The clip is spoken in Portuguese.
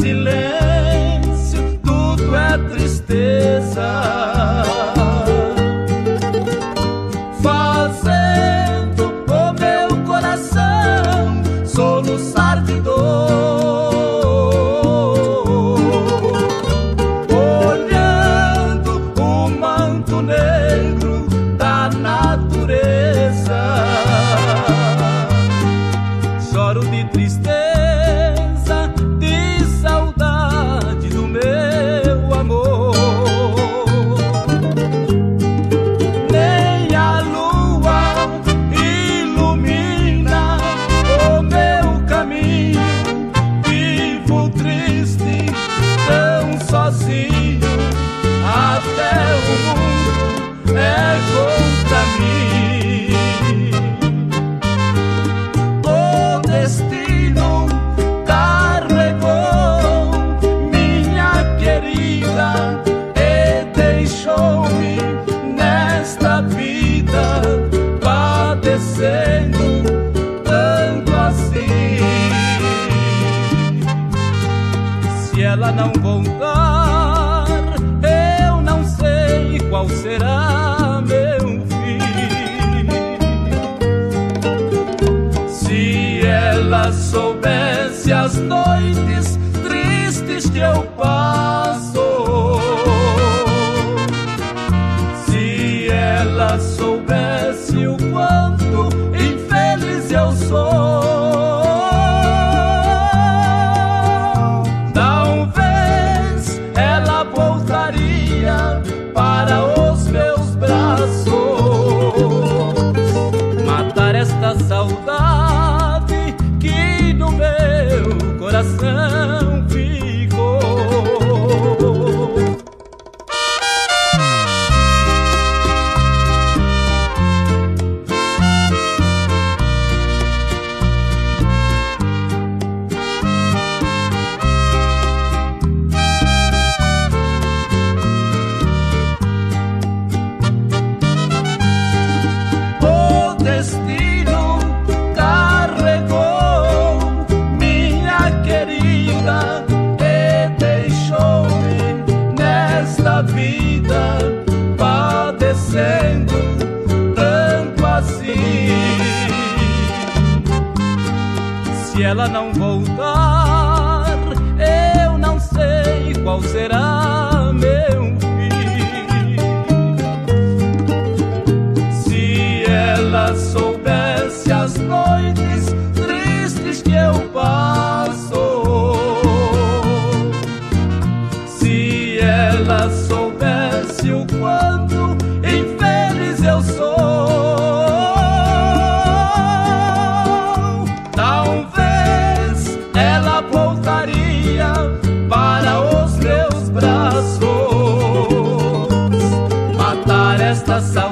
silêncio, tudo é tristeza, fazendo o meu coração soluçar de dor, olhando o manto negro da natureza. Choro de tristeza, de saudade do meu amor. Nem a lua ilumina o meu caminho. Vivo triste, tão sozinho, até o mundo é contra mim. O destino carregou minha querida e deixou-me nesta vida padecendo tanto assim. Se ela não voltar, eu não sei qual será meu fim. Se ela soubesse as noites tristes que eu passo, se ela soubesse o quanto infeliz eu sou, talvez ela voltaria para os meus braços, matar esta saudade que no meu coração ficou. O destino carregou minha querida e deixou-me nesta vida padecendo tanto assim. Se ela não voltar, eu não sei qual será meu fim. Se ela soubesse as noites tristes que eu passo, se ela soubesse o quanto infeliz eu sou, talvez ela voltaria para os meus braços, matar esta saudade